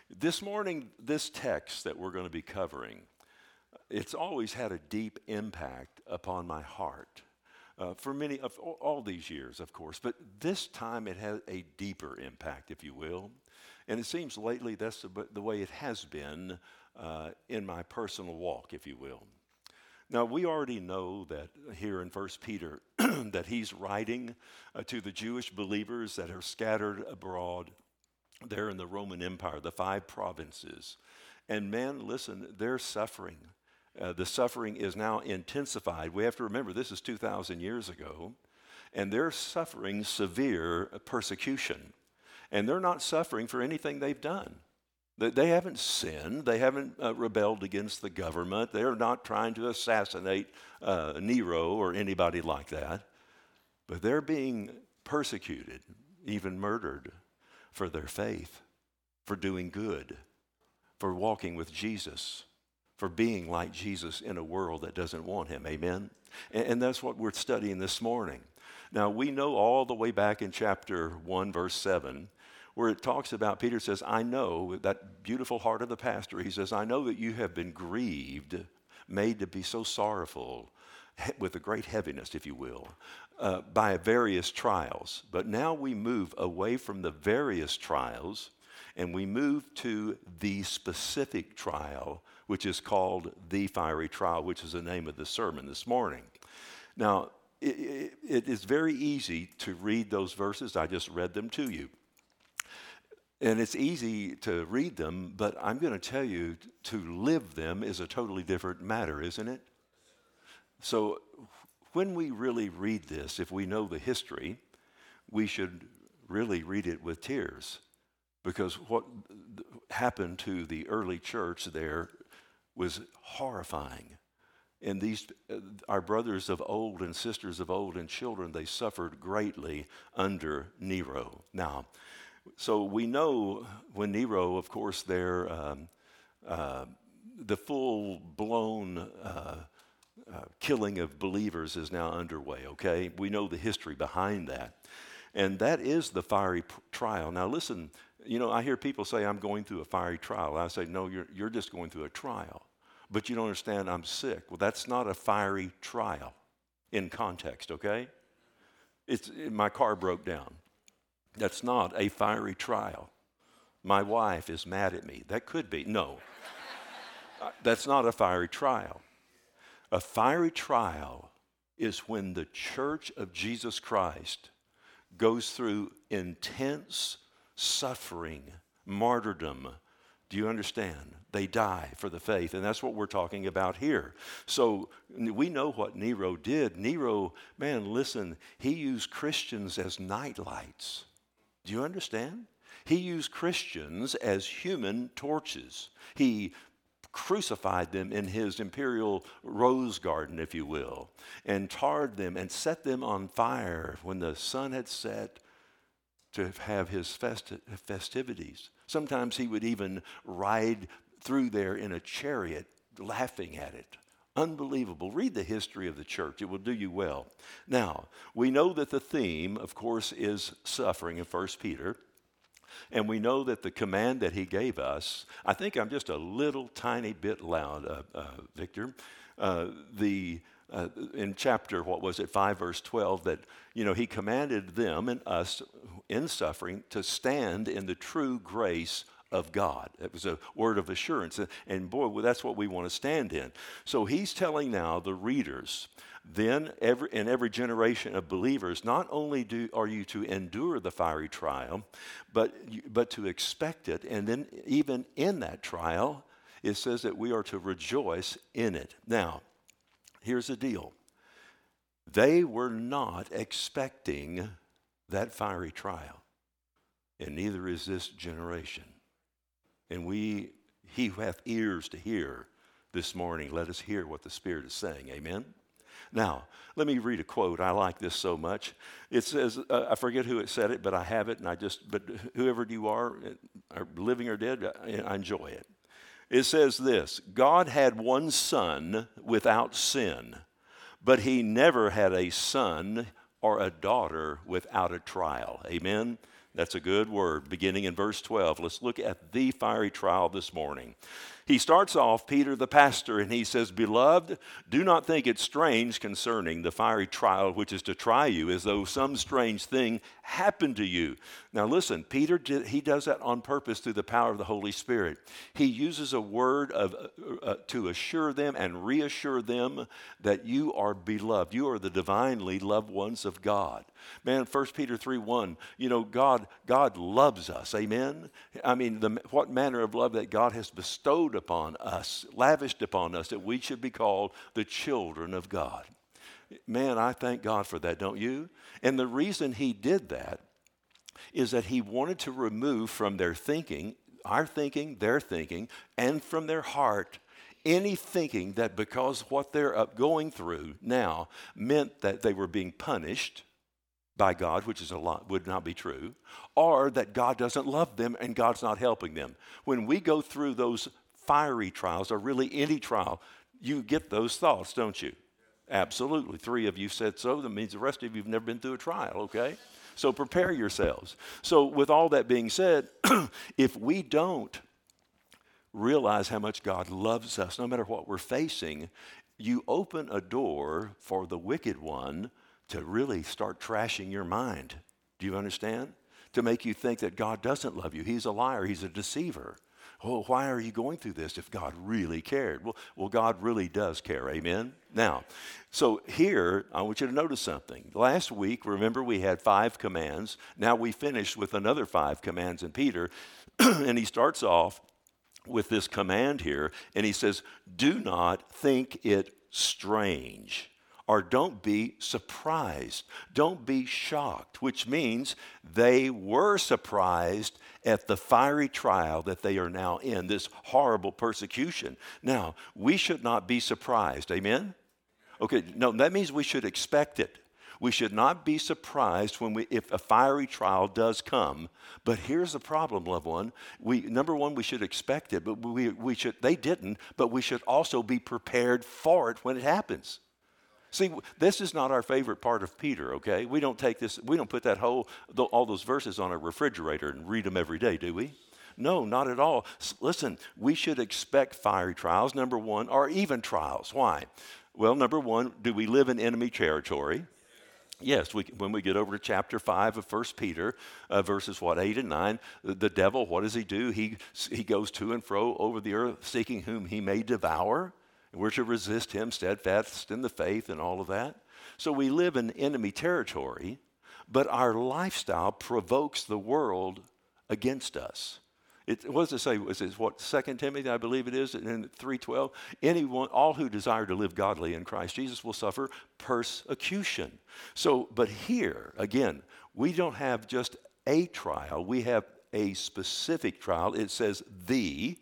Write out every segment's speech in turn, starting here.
This morning, this text that we're going to be covering, it's always had a deep impact upon my heart. For many of all these years, of course, but this time it had a deeper impact, if you will. And it seems lately that's the way it has been in my personal walk, if you will. Now, we already know that here in First Peter that he's writing to the Jewish believers that are scattered abroad there in the Roman Empire, the 5 provinces. And man, listen, they're suffering. The suffering is now intensified. We have to remember this is 2,000 years ago, and they're suffering severe persecution. And they're not suffering for anything they've done. They haven't sinned. They haven't rebelled against the government. They're not trying to assassinate Nero or anybody like that. But they're being persecuted, even murdered for their faith, for doing good, for walking with Jesus, for being like Jesus in a world that doesn't want him. Amen? And that's what we're studying this morning. Now, we know all the way back in chapter 1, verse 7, where it talks about, Peter says, I know, that beautiful heart of the pastor, he says, I know that you have been grieved, made to be so sorrowful, with a great heaviness, if you will, by various trials. But now we move away from the various trials, and we move to the specific trial, which is called the fiery trial, which is the name of the sermon this morning. Now, it is very easy to read those verses. I just read them to you. And it's easy to read them, but I'm going to tell you to live them is a totally different matter, isn't it? So when we really read this, if we know the history, we should really read it with tears. Because what happened to the early church there was horrifying. And these, our brothers of old and sisters of old and children, they suffered greatly under Nero. Now, so we know when Nero, of course, the full-blown killing of believers is now underway, okay? We know the history behind that. And that is the fiery trial. Now listen, you know, I hear people say, I'm going through a fiery trial. I say, no, you're just going through a trial. But you don't understand, I'm sick. Well, that's not a fiery trial in context, okay? My car broke down. That's not a fiery trial. My wife is mad at me. That could be. No. That's not a fiery trial. A fiery trial is when the church of Jesus Christ goes through intense suffering, martyrdom. Do you understand? They die for the faith, and that's what we're talking about here. So we know what Nero did. Nero, man, listen, he used Christians as nightlights. Do you understand? He used Christians as human torches. He crucified them in his imperial rose garden, if you will, and tarred them and set them on fire when the sun had set to have his festivities. Sometimes he would even ride through there in a chariot, laughing at it. Unbelievable. Read the history of the church. It will do you well. Now, we know that the theme, of course, is suffering in 1 Peter. And we know that the command that he gave us, I think I'm just a little tiny bit loud, Victor. In chapter, 5 verse 12, that, you know, he commanded them and us in suffering to stand in the true grace of God. It was a word of assurance. And boy, well, that's what we want to stand in. So he's telling now the readers, then in every generation of believers, not only are you to endure the fiery trial, but to expect it. And then even in that trial, it says that we are to rejoice in it. Now, here's the deal. They were not expecting that fiery trial, and neither is this generation. And he who hath ears to hear this morning, let us hear what the Spirit is saying. Amen? Now, let me read a quote. I like this so much. It says, I forget who it said it, but I have it, but whoever you are living or dead, I enjoy it. It says this: God had one son without sin, but he never had a son or a daughter without a trial. Amen? That's a good word, beginning in verse 12. Let's look at the fiery trial this morning. He starts off, Peter the pastor, and he says, "Beloved, do not think it strange concerning the fiery trial which is to try you, as though some strange thing happened to you." Now listen, Peter, he does that on purpose through the power of the Holy Spirit. He uses a word to assure them and reassure them that you are beloved. You are the divinely loved ones of God. Man, 1 Peter 3:1, God loves us, amen? I mean, what manner of love that God has bestowed upon us, lavished upon us, that we should be called the children of God. Man, I thank God for that, don't you? And the reason he did that is that he wanted to remove from their thinking, our thinking, their thinking, and from their heart, any thinking that because what they're going through now meant that they were being punished by God, which is a lot, would not be true, or that God doesn't love them and God's not helping them. When we go through those fiery trials, or really any trial, you get those thoughts, don't you? Absolutely. 3 of you said so. That means the rest of you have never been through a trial, okay? So prepare yourselves. So with all that being said, if we don't realize how much God loves us, no matter what we're facing, you open a door for the wicked one to really start trashing your mind. Do you understand? To make you think that God doesn't love you. He's a liar. He's a deceiver. Oh, why are you going through this if God really cared? Well, God really does care. Amen? Now, so here, I want you to notice something. Last week, remember, we had 5 commands. Now we finished with another 5 commands in Peter. And he starts off with this command here. And he says, do not think it strange. Or don't be surprised. Don't be shocked, which means they were surprised at the fiery trial that they are now in, this horrible persecution. Now, we should not be surprised. Amen? Okay, no, that means we should expect it. We should not be surprised if a fiery trial does come. But here's the problem, loved one. Number one, we should expect it, but they didn't, but we should also be prepared for it when it happens. See, this is not our favorite part of Peter, okay? We don't put all those verses on a refrigerator and read them every day, do we? No, not at all. Listen, we should expect fiery trials, number one, or even trials. Why? Well, number one, do we live in enemy territory? Yes, when we get over to chapter 5 of 1 Peter, verses 8 and 9, the devil, what does he do? He goes to and fro over the earth, seeking whom he may devour. We're to resist him, steadfast in the faith and all of that. So we live in enemy territory, but our lifestyle provokes the world against us. What does it say? Is it 2 Timothy, I believe it is, in 3:12? All who desire to live godly in Christ Jesus will suffer persecution. So, but here, again, we don't have just a trial. We have a specific trial. It says the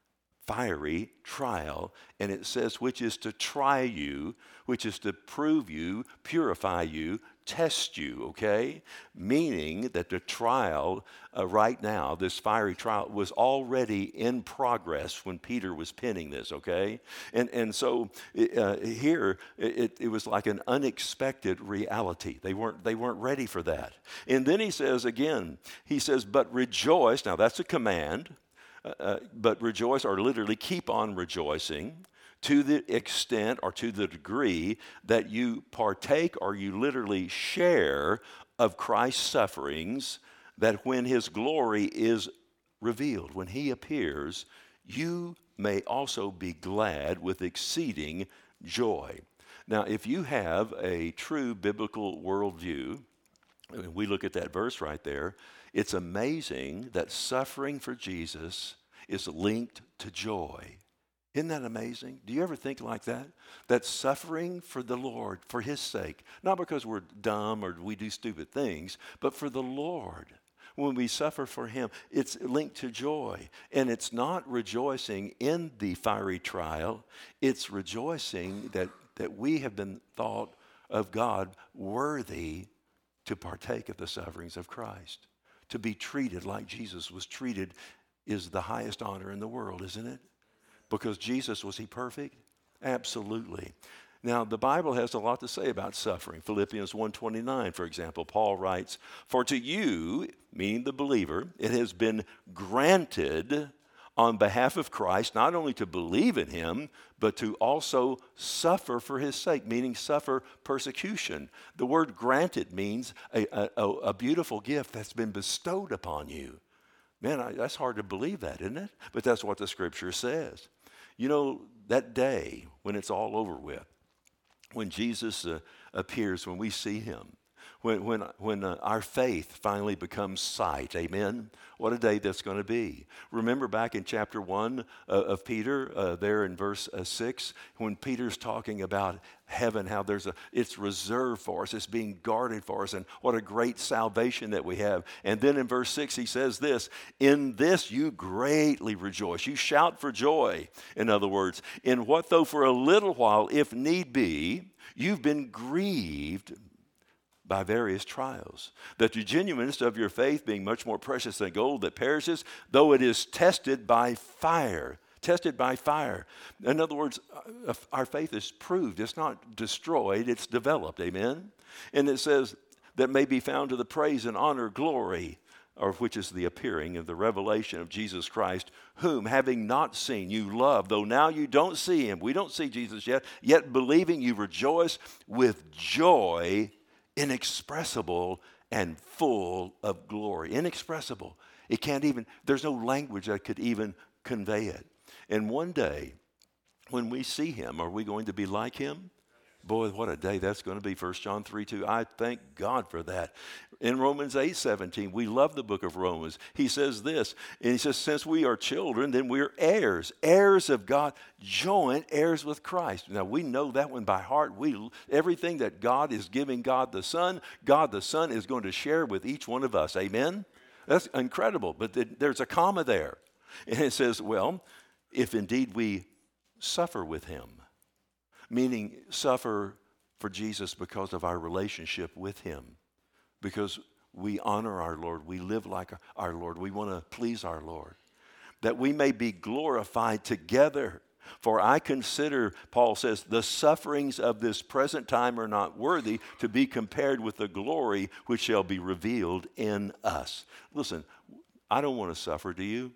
fiery trial, and it says which is to try you, which is to prove you, purify you, test you, okay? Meaning that the trial right now, this fiery trial, was already in progress when Peter was penning this, okay? And so here it was like an unexpected reality. They weren't ready for that. And then he says again, but rejoice. Now that's a command. But rejoice, or literally keep on rejoicing, to the extent or to the degree that you partake or you literally share of Christ's sufferings, that when his glory is revealed, when he appears, you may also be glad with exceeding joy. Now, if you have a true biblical worldview, we look at that verse right there, it's amazing that suffering for Jesus is linked to joy. Isn't that amazing? Do you ever think like that? That suffering for the Lord, for his sake, not because we're dumb or we do stupid things, but for the Lord. When we suffer for him, it's linked to joy. And it's not rejoicing in the fiery trial. It's rejoicing that we have been thought of God worthy to partake of the sufferings of Christ. To be treated like Jesus was treated is the highest honor in the world, isn't it? Because Jesus, was he perfect? Absolutely. Now, the Bible has a lot to say about suffering. Philippians 1:29, for example, Paul writes, "For to you," meaning the believer, "it has been granted on behalf of Christ not only to believe in him, but to also suffer for his sake," meaning suffer persecution. The word granted means a beautiful gift that's been bestowed upon you. Man, that's hard to believe that, isn't it? But that's what the Scripture says. You know, that day when it's all over with, when Jesus appears, when we see him, when our faith finally becomes sight, amen? What a day that's going to be. Remember back in chapter 1 of Peter, there in verse 6, when Peter's talking about heaven, how it's reserved for us, it's being guarded for us, and what a great salvation that we have. And then in verse 6 he says this, "In this you greatly rejoice." You shout for joy, in other words. "In what though for a little while, if need be, you've been grieved by various trials, that the genuineness of your faith, being much more precious than gold that perishes, though it is tested by fire." Tested by fire. In other words, our faith is proved. It's not destroyed, it's developed. Amen? And it says that may be found to the praise and honor, glory, or which is the appearing of the revelation of Jesus Christ, whom having not seen you love, though now you don't see him. We don't see Jesus yet believing you rejoice with joy inexpressible and full of glory. Inexpressible. It can't even, there's no language that could even convey it. And one day, when we see him, are we going to be like him? Boy, what a day that's going to be. 1 John 3:2. I thank God for that. In Romans 8:17, we love the book of Romans. He says this, and he says, "Since we are children, then we're heirs, heirs of God, joint heirs with Christ." Now, we know that one by heart. Everything that God is giving God the Son is going to share with each one of us. Amen? That's incredible, but there's a comma there. And it says, well, if indeed we suffer with him, meaning suffer for Jesus because of our relationship with him, because we honor our Lord, we live like our Lord, we want to please our Lord, that we may be glorified together. For I consider, Paul says, the sufferings of this present time are not worthy to be compared with the glory which shall be revealed in us. Listen, I don't want to suffer, do you?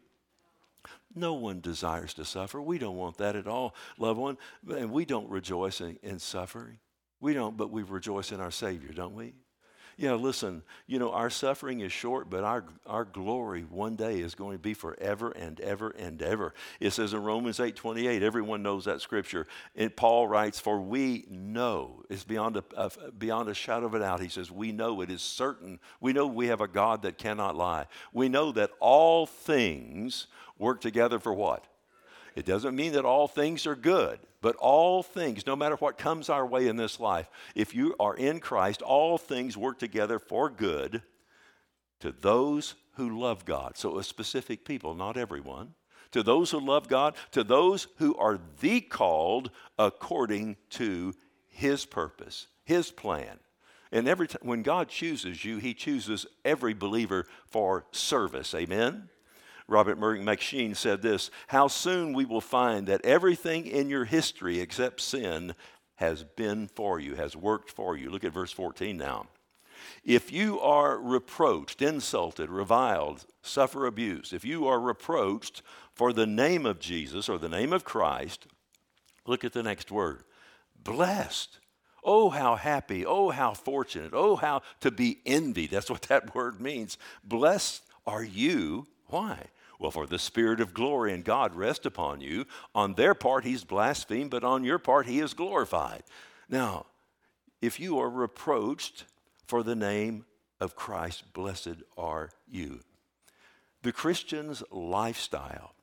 No one desires to suffer. We don't want that at all, loved one. And we don't rejoice in suffering. We don't, but we rejoice in our Savior, don't we? Yeah, listen, our suffering is short, but our glory one day is going to be forever and ever and ever. It says in Romans 8:28, everyone knows that scripture. And Paul writes, "For we know," it's beyond a shadow of a doubt. He says, we know, it is certain. We know we have a God that cannot lie. We know that all things work together for what? It doesn't mean that all things are good, but all things, no matter what comes our way in this life, if you are in Christ, all things work together for good to those who love God. So a specific people, not everyone. To those who love God, to those who are the called according to his purpose, his plan. And every time when God chooses you, he chooses every believer for service. Amen? Robert Merrick McSheen said this, "How soon we will find that everything in your history except sin has been for you, has worked for you." Look at verse 14 now. "If you are reproached, insulted, reviled, suffer abuse, if you are reproached for the name of Jesus or the name of Christ," look at the next word, "blessed. Oh, how happy. Oh, how fortunate. Oh, how to be envied." That's what that word means. Blessed are you. Why? Well, for the Spirit of glory and God rest upon you. On their part, he's blasphemed, but on your part, he is glorified. Now, if you are reproached for the name of Christ, blessed are you. The Christian's lifestyle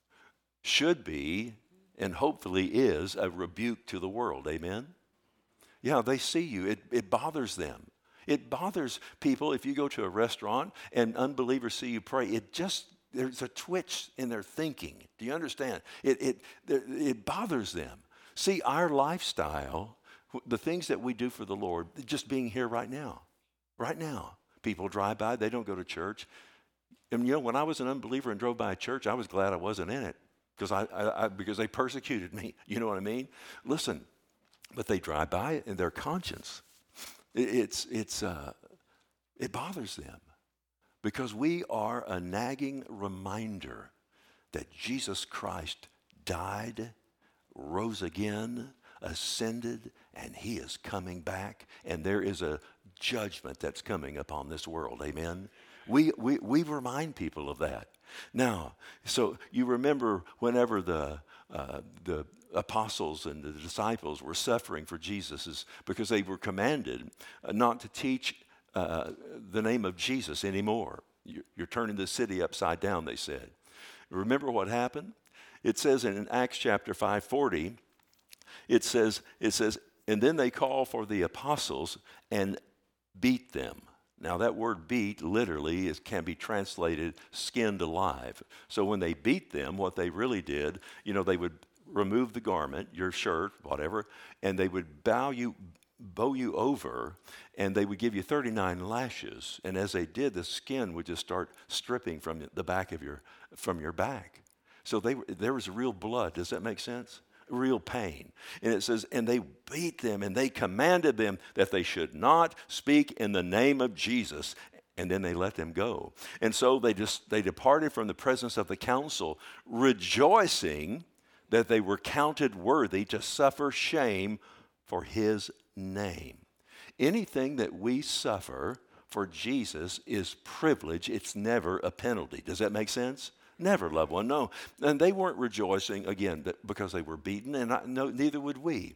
should be, and hopefully is, a rebuke to the world. Amen? Yeah, they see you. It bothers them. It bothers people if you go to a restaurant and unbelievers see you pray. There's a twitch in their thinking. Do you understand? It bothers them. See, our lifestyle, the things that we do for the Lord, just being here right now. Right now. People drive by, they don't go to church. And when I was an unbeliever and drove by a church, I was glad I wasn't in it because they persecuted me. You know what I mean? Listen, but they drive by it in their conscience. It bothers them because we are a nagging reminder that Jesus Christ died, rose again, ascended, and he is coming back, and there is a judgment that's coming upon this world. Amen? We remind people of that. Now, so you remember whenever the apostles and the disciples were suffering for Jesus is because they were commanded not to teach the name of Jesus anymore. You're turning the city upside down, they said. Remember what happened? It says in Acts chapter 5:40, it says, and then they call for the apostles and beat them. Now that word beat literally can be translated skinned alive. So when they beat them, what they really did, they would remove the garment, your shirt, whatever, and they would bow you over, and they would give you 39 lashes. And as they did, the skin would just start stripping from the back of your back. So there was real blood. Does that make sense? Real pain. And it says, and they beat them, and they commanded them that they should not speak in the name of Jesus. And then they let them go. And so they departed from the presence of the council, rejoicing that they were counted worthy to suffer shame for his name. Anything that we suffer for Jesus is privilege. It's never a penalty. Does that make sense? Never, loved one, no. And they weren't rejoicing, again, because they were beaten, and neither would we.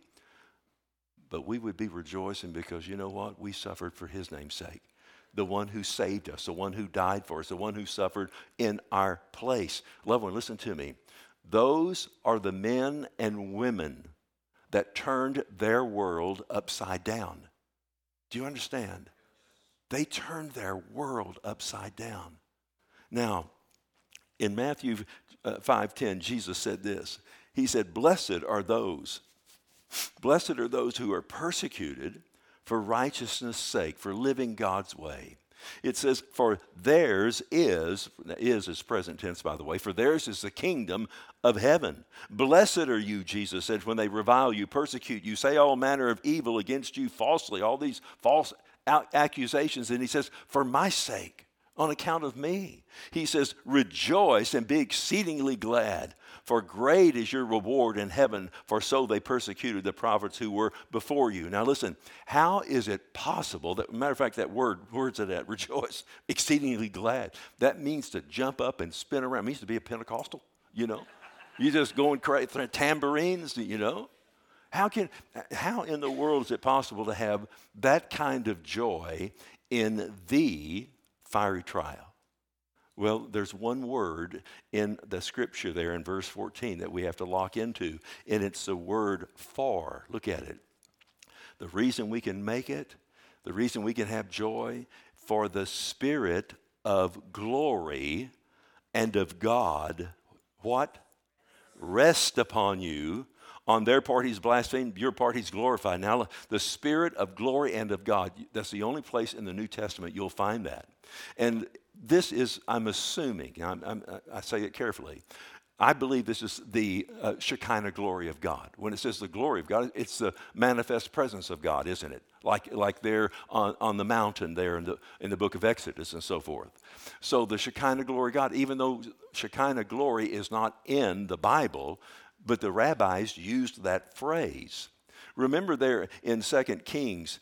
But we would be rejoicing because, you know what? We suffered for his name's sake. The one who saved us, the one who died for us, the one who suffered in our place. Loved one, listen to me. Those are the men and women that turned their world upside down. Do you understand? They turned their world upside down. Now, in Matthew 5:10, Jesus said this. He said, blessed are those who are persecuted for righteousness' sake, for living God's way. It says, for theirs is present tense, by the way, for theirs is the kingdom of heaven. Blessed are you, Jesus said, when they revile you, persecute you, say all manner of evil against you falsely, all these false accusations. And he says, for my sake, on account of me. He says, rejoice and be exceedingly glad, for great is your reward in heaven, for so they persecuted the prophets who were before you. Now listen, how is it possible that, matter of fact, that words of that, rejoice, exceedingly glad, that means to jump up and spin around. It means to be a Pentecostal, You just going crazy, tambourines, How in the world is it possible to have that kind of joy in the fiery trial? Well, there's one word in the scripture there in verse 14 that we have to lock into, and it's the word for. Look at it. The reason we can make it, the reason we can have joy, for the Spirit of glory and of God, what? Rest upon you. On their part he's blasphemed, your part he's glorified. Now, the Spirit of glory and of God, that's the only place in the New Testament you'll find that. And this is, I'm assuming, I say it carefully, I believe this is the Shekinah glory of God. When it says the glory of God, it's the manifest presence of God, isn't it? Like there on the mountain there in the book of Exodus and so forth. So the Shekinah glory of God, even though Shekinah glory is not in the Bible, but the rabbis used that phrase. Remember there in 1 Kings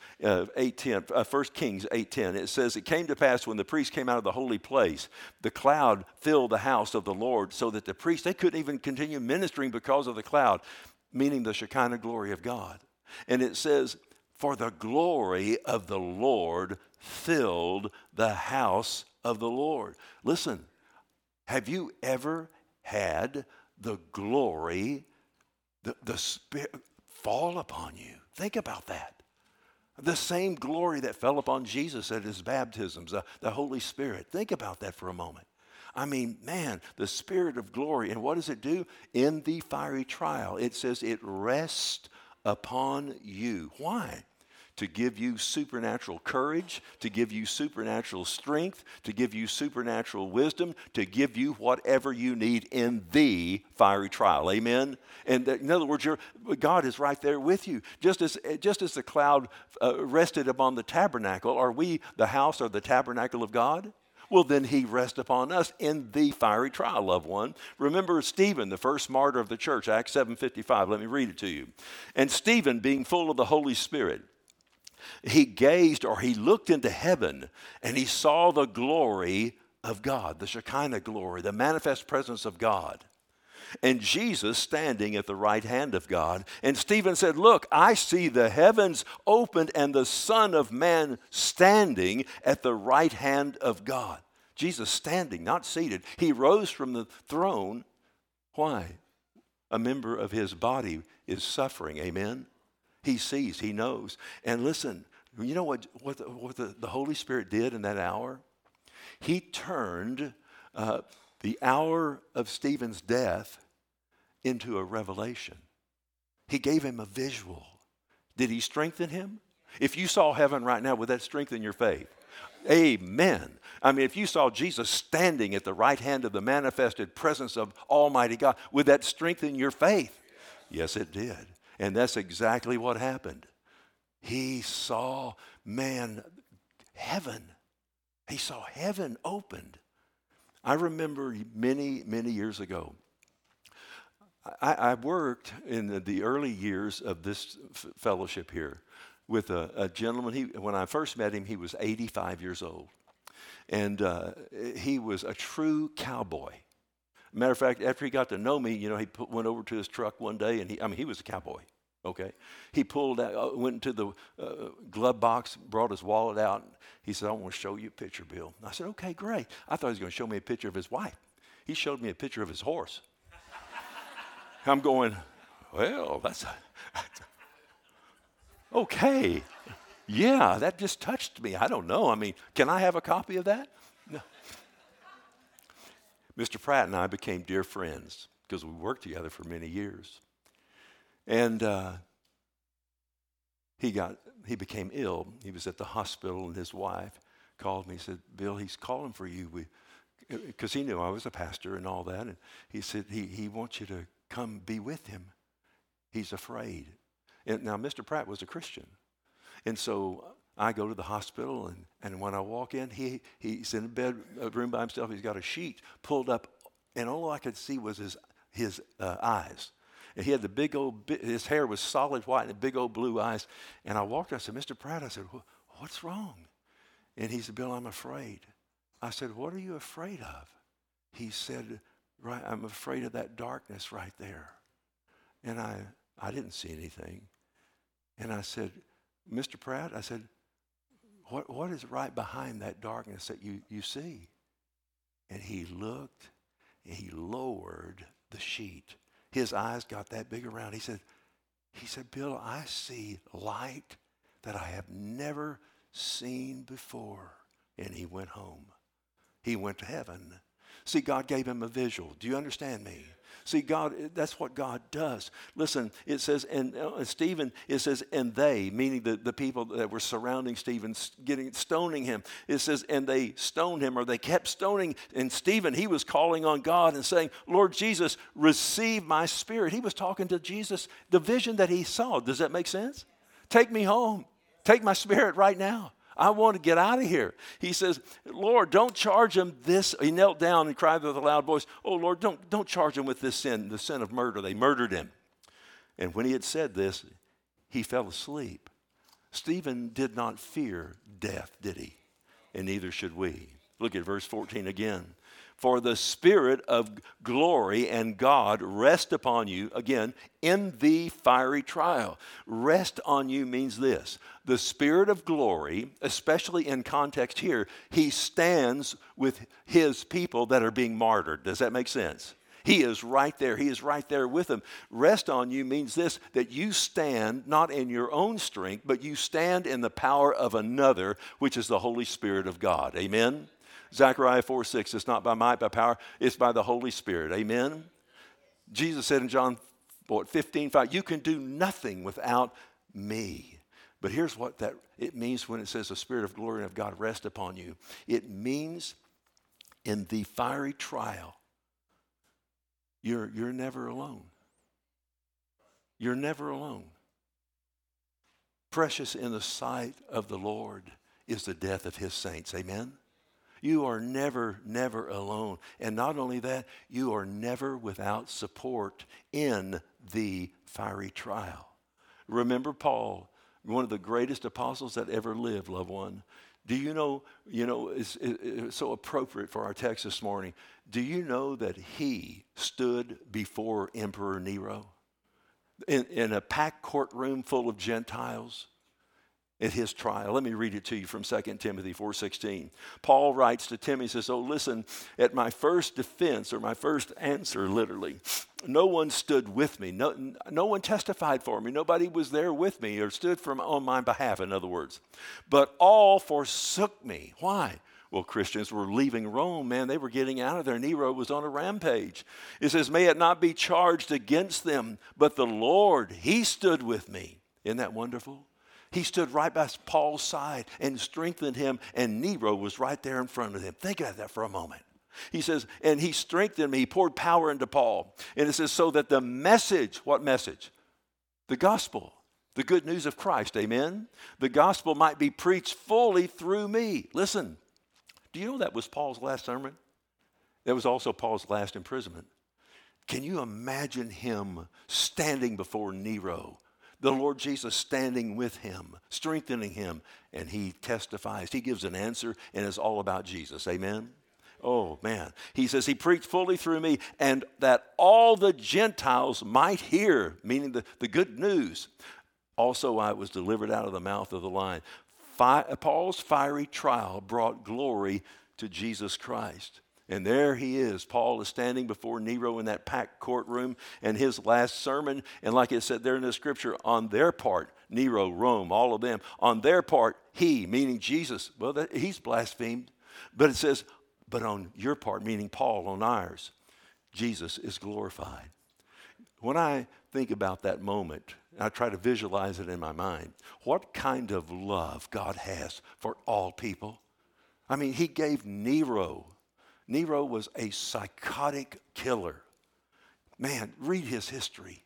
8:10, it says, it came to pass when the priest came out of the holy place, the cloud filled the house of the Lord, so that the priests, they couldn't even continue ministering because of the cloud, meaning the Shekinah glory of God. And it says, for the glory of the Lord filled the house of the Lord. Listen, have you ever had the glory, the Spirit fall upon you? Think about that. The same glory that fell upon Jesus at his baptisms, the Holy Spirit. Think about that for a moment. I mean, man, the Spirit of glory. And what does it do? In the fiery trial, it says it rests upon you. Why? to give you supernatural courage, to give you supernatural strength, to give you supernatural wisdom, to give you whatever you need in the fiery trial. Amen? And in other words, God is right there with you. Just as the cloud rested upon the tabernacle, are we the house or the tabernacle of God? Well, then he rests upon us in the fiery trial, loved one. Remember Stephen, the first martyr of the church, Acts 7:55. Let me read it to you. And Stephen, being full of the Holy Spirit, he gazed, or he looked into heaven, and he saw the glory of God, the Shekinah glory, the manifest presence of God, and Jesus standing at the right hand of God. And Stephen said, look, I see the heavens opened and the Son of Man standing at the right hand of God. Jesus standing, not seated. He rose from the throne. Why? A member of his body is suffering. Amen? He sees, he knows. And listen, you know what the Holy Spirit did in that hour? He turned the hour of Stephen's death into a revelation. He gave him a visual. Did he strengthen him? If you saw heaven right now, would that strengthen your faith? Amen. I mean, if you saw Jesus standing at the right hand of the manifested presence of Almighty God, would that strengthen your faith? Yes, it did. And that's exactly what happened. He saw, heaven. He saw heaven opened. I remember many, many years ago, I worked in the early years of this fellowship here with a gentleman. When I first met him, he was 85 years old. And he was a true cowboy. Matter of fact, after he got to know me, he went over to his truck one day, and he was a cowboy. Okay, he pulled out, went into the glove box, brought his wallet out. He said, I want to show you a picture, Bill. I said, okay, great. I thought he was going to show me a picture of his wife. He showed me a picture of his horse. I'm going, well, that's okay. Yeah, that just touched me. I don't know. I mean, can I have a copy of that? No. Mr. Pratt and I became dear friends because we worked together for many years. And he became ill. He was at the hospital, and his wife called me and said, Bill, he's calling for you. Because he knew I was a pastor and all that. And he said, he wants you to come be with him. He's afraid. And now, Mr. Pratt was a Christian. And so I go to the hospital, and when I walk in, he's in a room by himself. He's got a sheet pulled up, and all I could see was his eyes. And he had his hair was solid white and the big old blue eyes. And I walked, I said, Mr. Pratt, I said, what's wrong? And he said, Bill, I'm afraid. I said, what are you afraid of? He said, right, I'm afraid of that darkness right there. And I didn't see anything. And I said, Mr. Pratt, I said, what is right behind that darkness that you see? And he looked, and he lowered the sheet. His eyes got that big around. He said, Bill, I see light that I have never seen before. And he went home. He went to heaven. See, God gave him a visual. Do you understand me? See, God, that's what God does. Listen, it says, and Stephen, it says, and they, meaning the people that were surrounding Stephen, stoning him. It says, and they stoned him, or they kept stoning. And Stephen, he was calling on God and saying, Lord Jesus, receive my spirit. He was talking to Jesus, the vision that he saw. Does that make sense? Take me home. Take my spirit right now. I want to get out of here. He says, Lord, don't charge him this. He knelt down and cried with a loud voice, oh, Lord, don't charge him with this sin, the sin of murder. They murdered him. And when he had said this, he fell asleep. Stephen did not fear death, did he? And neither should we. Look at verse 14 again. For the Spirit of glory and God rest upon you, again, in the fiery trial. Rest on you means this. The Spirit of glory, especially in context here, he stands with his people that are being martyred. Does that make sense? He is right there. He is right there with them. Rest on you means this, that you stand not in your own strength, but you stand in the power of another, which is the Holy Spirit of God. Amen? Zechariah 4:6, it's not by might, by power, it's by the Holy Spirit. Amen? Jesus said in John 15:5, you can do nothing without me. But here's what it means when it says the Spirit of glory and of God rest upon you. It means in the fiery trial, you're never alone. You're never alone. Precious in the sight of the Lord is the death of his saints. Amen? You are never, never alone. And not only that, you are never without support in the fiery trial. Remember Paul, one of the greatest apostles that ever lived, loved one. Do you know, it's so appropriate for our text this morning. Do you know that he stood before Emperor Nero in a packed courtroom full of Gentiles at his trial? Let me read it to you from 2 Timothy 4:16. Paul writes to Timothy, he says, "Oh, listen, at my first defense, or my first answer, literally, no one stood with me. No one testified for me. Nobody was there with me or stood on my behalf, in other words. But all forsook me." Why? Well, Christians were leaving Rome, man. They were getting out of there. Nero was on a rampage. It says, "May it not be charged against them, but the Lord, he stood with me." Isn't that wonderful? He stood right by Paul's side and strengthened him, and Nero was right there in front of him. Think about that for a moment. He says, and he strengthened me. He poured power into Paul. And it says, so that the message, what message? The gospel, the good news of Christ, amen? The gospel might be preached fully through me. Listen, do you know that was Paul's last sermon? That was also Paul's last imprisonment. Can you imagine him standing before Nero? The Lord Jesus standing with him, strengthening him, and he testifies. He gives an answer, and it's all about Jesus. Amen? Oh, man. He says, he preached fully through me, and that all the Gentiles might hear, meaning the good news. Also, I was delivered out of the mouth of the lion. Paul's fiery trial brought glory to Jesus Christ. And there he is. Paul is standing before Nero in that packed courtroom, and his last sermon, and like it said there in the scripture, on their part, Nero, Rome, all of them, on their part, he, meaning Jesus, well, he's blasphemed. But it says, but on your part, meaning Paul, on ours, Jesus is glorified. When I think about that moment, I try to visualize it in my mind, what kind of love God has for all people. I mean, he gave Nero was a psychotic killer. Man, read his history.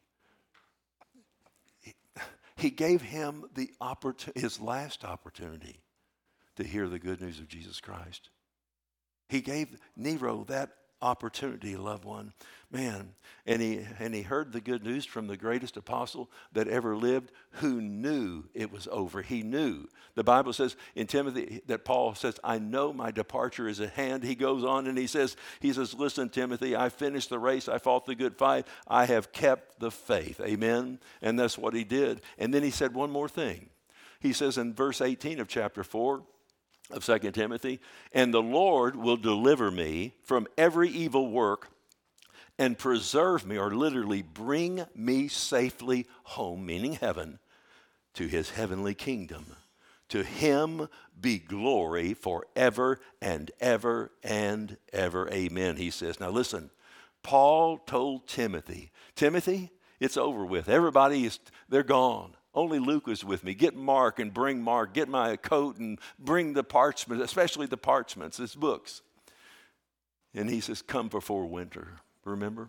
He gave him his last opportunity to hear the good news of Jesus Christ. He gave Nero that opportunity, loved one. Man, and he heard the good news from the greatest apostle that ever lived, who knew it was over. He knew. The Bible says in Timothy that Paul says, I know my departure is at hand. He goes on and he says, listen, Timothy, I finished the race. I fought the good fight. I have kept the faith. Amen. And that's what he did. And then he said one more thing. He says in verse 18 of chapter 4, of 2 Timothy, and the Lord will deliver me from every evil work and preserve me, or literally bring me safely home, meaning heaven, to his heavenly kingdom. To him be glory forever and ever and ever. Amen, he says. Now listen, Paul told Timothy, it's over with. They're gone. Only Luke is with me. Get Mark and bring Mark. Get my coat and bring the parchment, especially the parchments, his books. And he says, come before winter. Remember?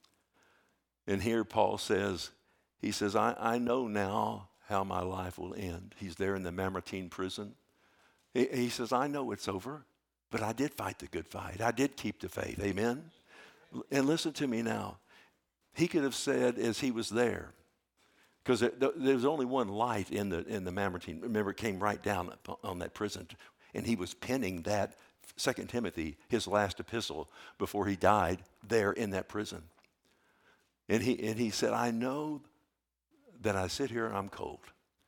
And here Paul says, I know now how my life will end. He's there in the Mamertine prison. He says, I know it's over, but I did fight the good fight. I did keep the faith. Amen? And listen to me now. He could have said as he was there, because there was only one light in the Mamertine. Remember, it came right down on that prison. And he was penning that 2 Timothy, his last epistle, before he died there in that prison. And he said, I know that I sit here and I'm cold.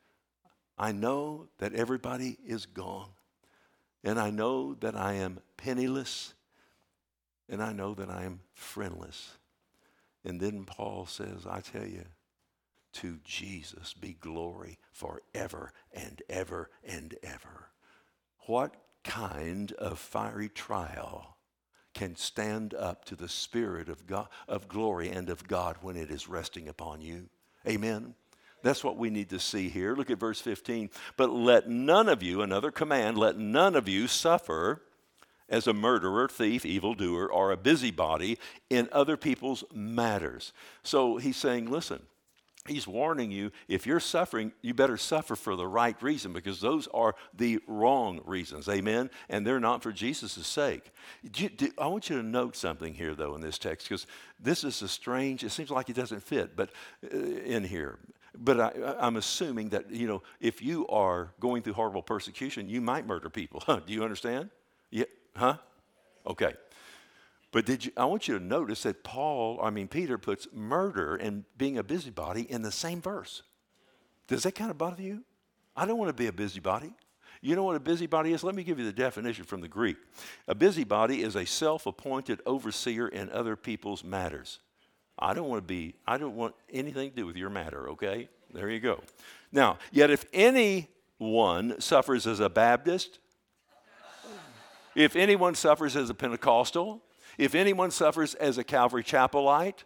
I know that everybody is gone. And I know that I am penniless. And I know that I am friendless. And then Paul says, I tell you, to Jesus be glory forever and ever and ever. What kind of fiery trial can stand up to the Spirit of God, of glory and of God when it is resting upon you? Amen. That's what we need to see here. Look at verse 15. But let none of you, another command, let none of you suffer as a murderer, thief, evildoer, or a busybody in other people's matters. So he's saying, listen, he's warning you, if you're suffering, you better suffer for the right reason, because those are the wrong reasons. Amen? And they're not for Jesus' sake. I want you to note something here, though, in this text, because this is it seems like it doesn't fit, but in here. But I'm assuming that, if you are going through horrible persecution, you might murder people. Do you understand? Yeah. Huh? Okay. But I want you to notice that Peter puts murder and being a busybody in the same verse. Does that kind of bother you? I don't want to be a busybody. You know what a busybody is? Let me give you the definition from the Greek. A busybody is a self-appointed overseer in other people's matters. I don't want anything to do with your matter, okay? There you go. Now, yet if anyone suffers as a Baptist, if anyone suffers as a Pentecostal, if anyone suffers as a Calvary Chapelite,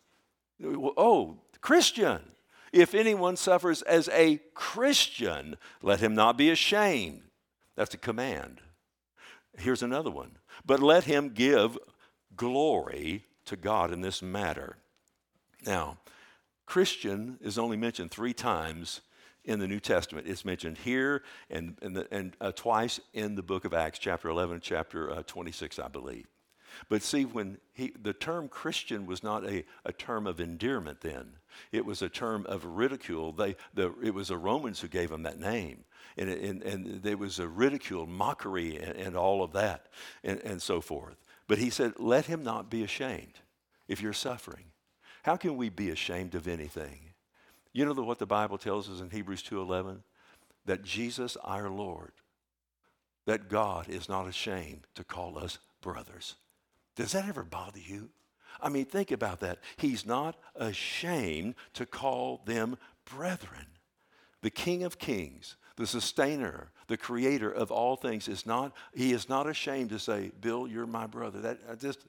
Christian. If anyone suffers as a Christian, let him not be ashamed. That's a command. Here's another one. But let him give glory to God in this matter. Now, Christian is only mentioned 3 times in the New Testament. It's mentioned here and twice in the book of Acts, chapter 11, chapter 26, I believe. But see, the term Christian was not a term of endearment then. It was a term of ridicule. It was the Romans who gave him that name. And there was a ridicule, mockery, and all of that, and so forth. But he said, let him not be ashamed if you're suffering. How can we be ashamed of anything? You know what the Bible tells us in Hebrews 2:11? That Jesus, our Lord, that God is not ashamed to call us brothers. Does that ever bother you? I mean, think about that. He's not ashamed to call them brethren. The King of Kings, the sustainer, the creator of all things, he is not ashamed to say, Bill, you're my brother.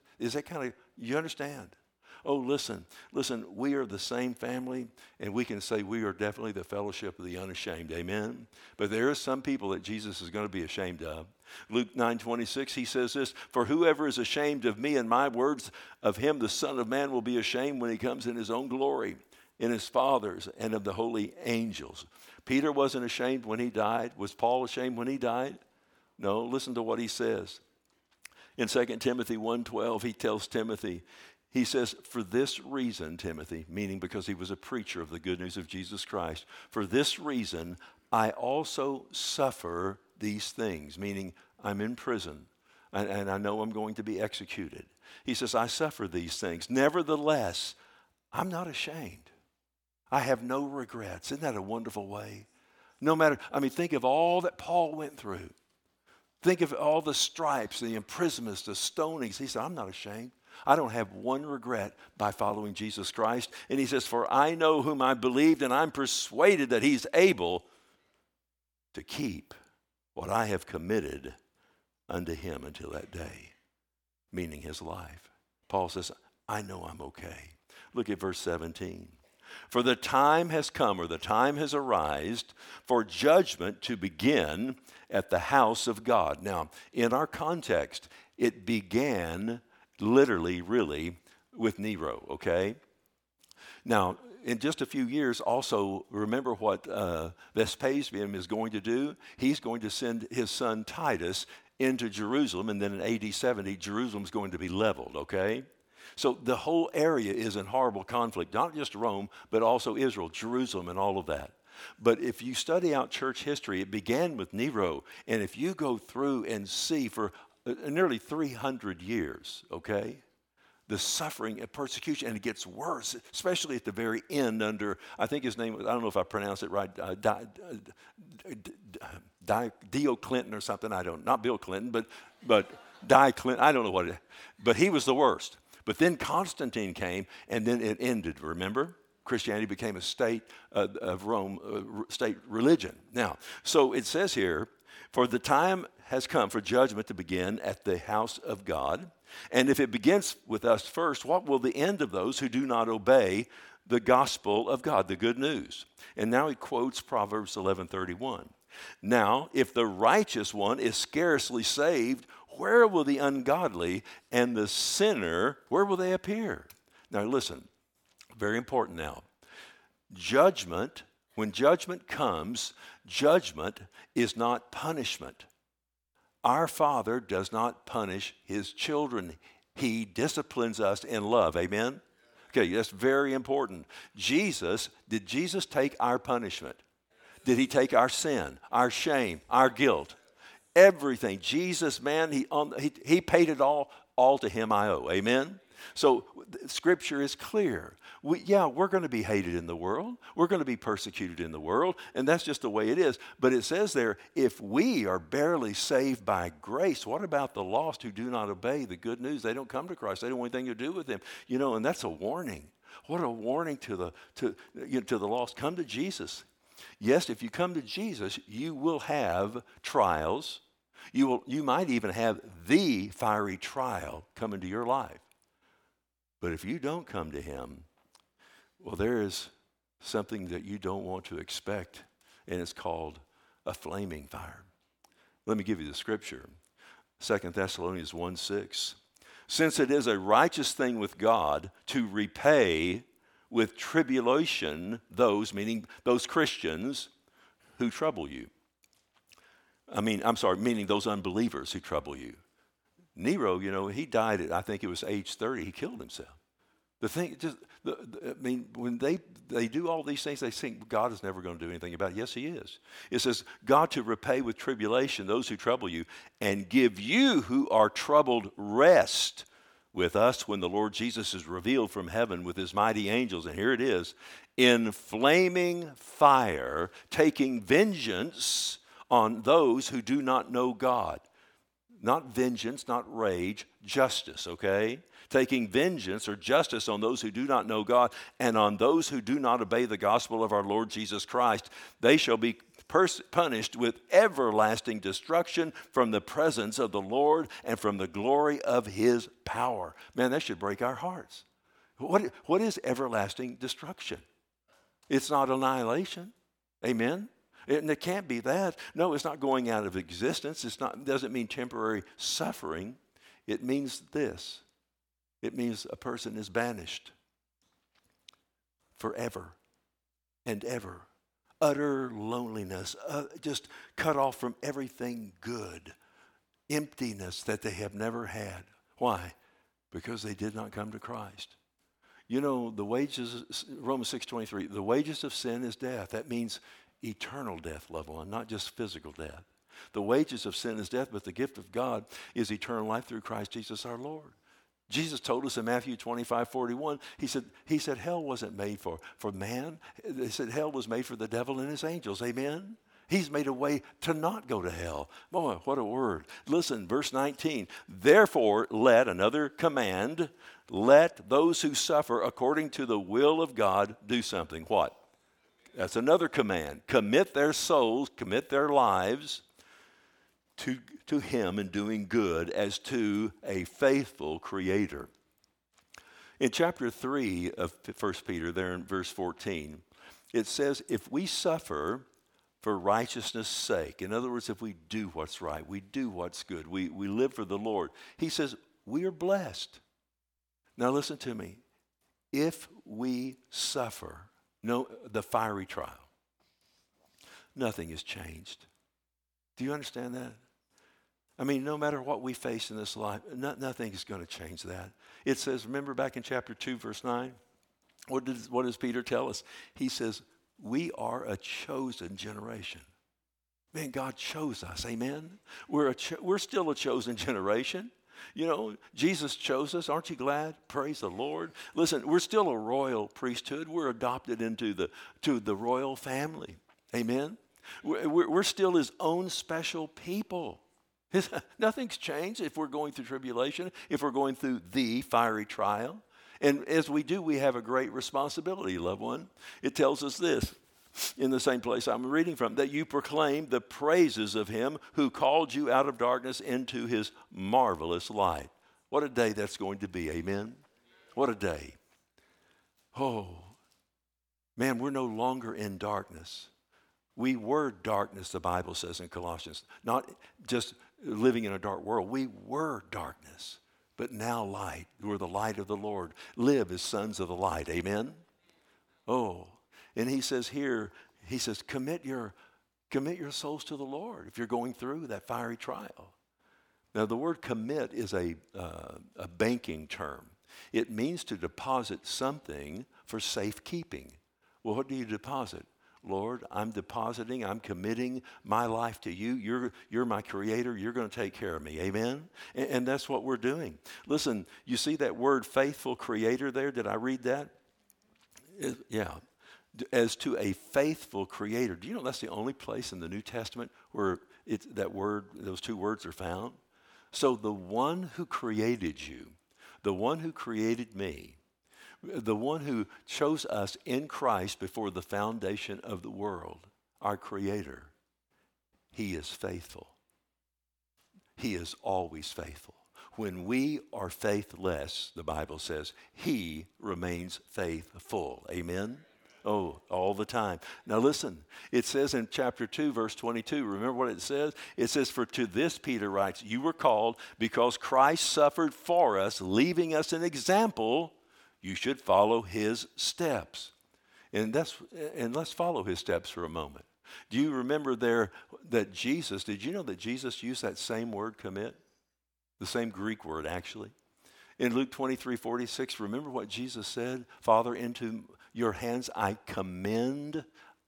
You understand? Oh, listen, we are the same family, and we can say we are definitely the fellowship of the unashamed, amen? But there are some people that Jesus is going to be ashamed of. Luke 9:26, he says this, for whoever is ashamed of me and my words, of him the Son of Man will be ashamed when he comes in his own glory, in his Father's, and of the holy angels. Peter wasn't ashamed when he died. Was Paul ashamed when he died? No, listen to what he says. In 2 Timothy 1:12, he tells Timothy, he says, for this reason, Timothy, meaning because he was a preacher of the good news of Jesus Christ, for this reason I also suffer these things, meaning I'm in prison and I know I'm going to be executed. He says, I suffer these things. Nevertheless, I'm not ashamed. I have no regrets. Isn't that a wonderful way? Think of all that Paul went through. Think of all the stripes, the imprisonments, the stonings. He said, I'm not ashamed. I don't have one regret by following Jesus Christ. And he says, for I know whom I believed, and I'm persuaded that he's able to keep what I have committed unto him until that day, meaning his life. Paul says, I know I'm okay. Look at verse 17. For the time has come, or the time has arisen, for judgment to begin at the house of God. Now, in our context, it began literally, really, with Nero, okay? Now, in just a few years, also, remember what Vespasian is going to do? He's going to send his son Titus into Jerusalem, and then in AD 70, Jerusalem's going to be leveled, okay? So the whole area is in horrible conflict, not just Rome, but also Israel, Jerusalem, and all of that. But if you study out church history, it began with Nero, and if you go through and see for nearly 300 years, okay, the suffering and persecution, and it gets worse, especially at the very end under, I think his name, I don't know if I pronounced it right, Dio Clinton or something, not Bill Clinton, but Di Clinton, I don't know what it is, but he was the worst. But then Constantine came, and then it ended, remember? Christianity became a state of Rome, state religion. Now, so it says here, for the time has come for judgment to begin at the house of God. And if it begins with us first, what will the end of those who do not obey the gospel of God, the good news? And now he quotes Proverbs 11:31. Now, if the righteous one is scarcely saved, where will the ungodly and the sinner, where will they appear? Now listen, very important now. Judgment, when judgment comes, judgment is not punishment. Our Father does not punish his children. He disciplines us in love. Amen? Okay, that's very important. Did Jesus take our punishment? Did he take our sin, our shame, our guilt? Everything. Jesus, man, he paid it all to him I owe. Amen? So Scripture is clear. We're going to be hated in the world. We're going to be persecuted in the world, and that's just the way it is. But it says there, if we are barely saved by grace, what about the lost who do not obey the good news? They don't come to Christ. They don't want anything to do with him. And that's a warning. What a warning to the lost. Come to Jesus. Yes, if you come to Jesus, you will have trials. You might even have the fiery trial come into your life. But if you don't come to him, well, there is something that you don't want to expect, and it's called a flaming fire. Let me give you the scripture. 2 Thessalonians 1:6. Since it is a righteous thing with God to repay with tribulation those, meaning those Christians who trouble you. Meaning those unbelievers who trouble you. Nero, he died at, I think it was age 30. He killed himself. When they do all these things, they think God is never going to do anything about it. Yes, he is. It says, God to repay with tribulation those who trouble you and give you who are troubled rest with us when the Lord Jesus is revealed from heaven with his mighty angels. And here it is, in flaming fire, taking vengeance on those who do not know God. Not vengeance, not rage, justice, okay? Taking vengeance or justice on those who do not know God and on those who do not obey the gospel of our Lord Jesus Christ. They shall be punished with everlasting destruction from the presence of the Lord and from the glory of his power. Man, that should break our hearts. What is everlasting destruction? It's not annihilation. Amen? And it can't be that. No, it's not going out of existence. It doesn't mean temporary suffering. It means this. It means a person is banished forever and ever. Utter loneliness, just cut off from everything good. Emptiness that they have never had. Why? Because they did not come to Christ. The wages, Romans 6:23, the wages of sin is death. That means eternal death, loved one, not just physical death. The wages of sin is death, but the gift of God is eternal life through Christ Jesus our Lord. Jesus told us in Matthew 25:41, he said hell wasn't made for man. He said hell was made for the devil and his angels. Amen? He's made a way to not go to hell. Boy, what a word. Listen, verse 19. Therefore, another command, let those who suffer according to the will of God do something. What? That's another command. Commit their souls, commit their lives to him in doing good as to a faithful creator. In chapter 3 of 1 Peter, there in verse 14, it says, if we suffer for righteousness' sake, in other words, if we do what's right, we do what's good, we live for the Lord, he says, we are blessed. Now listen to me. If we suffer the fiery trial, nothing has changed. Do you understand that? No matter what we face in this life, nothing is going to change that. It says, remember back in chapter 2, verse 9? What does Peter tell us? He says, we are a chosen generation. Man, God chose us, amen? We're still a chosen generation. Jesus chose us. Aren't you glad? Praise the Lord. Listen, we're still a royal priesthood. We're adopted into the royal family. Amen? We're still his own special people. Nothing's changed if we're going through tribulation, if we're going through the fiery trial. And as we do, we have a great responsibility, loved one. It tells us this. in the same place I'm reading from, that you proclaim the praises of him who called you out of darkness into his marvelous light. What a day that's going to be, amen? What a day. Oh, man, we're no longer in darkness. We were darkness, the Bible says in Colossians. Not just living in a dark world. We were darkness, but now light. We're the light of the Lord. Live as sons of the light, amen? Oh, and he says here, he says, commit your souls to the Lord if you're going through that fiery trial. Now, the word commit is a banking term. It means to deposit something for safekeeping. Well, what do you deposit? Lord, I'm committing my life to you. You're my creator. You're going to take care of me. Amen? And that's what we're doing. Listen, you see that word faithful creator there? Did I read that? Yeah. As to a faithful creator. Do you know that's the only place in the New Testament where those two words are found? So the one who created you, the one who created me, the one who chose us in Christ before the foundation of the world, our creator, he is faithful. He is always faithful. When we are faithless, the Bible says, he remains faithful. Amen? Oh, all the time. Now listen, it says in chapter 2, verse 22, remember what it says? It says, for to this, Peter writes, you were called because Christ suffered for us, leaving us an example. You should follow his steps. And let's follow his steps for a moment. Do you remember there that did you know that Jesus used that same word, commit? The same Greek word, actually. In Luke 23:46, remember what Jesus said? Father, into your hands I commit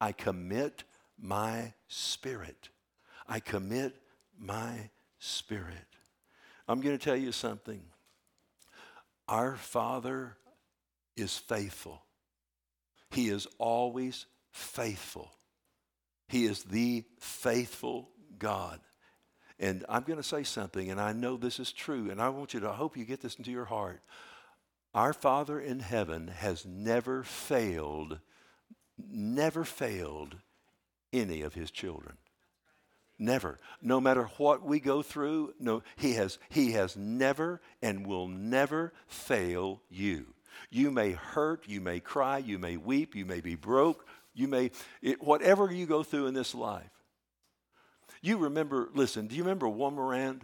my spirit. I commit my spirit. I'm going to tell you something. Our Father is faithful. He is always faithful. He is the faithful God. And I'm going to say something, and I know this is true, and I hope you get this into your heart. Our Father in heaven has never failed any of his children. Never. No matter what we go through, no, he has never and will never fail you. You may hurt, you may cry, you may weep, you may be broke, whatever you go through in this life. You remember, listen, do you remember Womerand,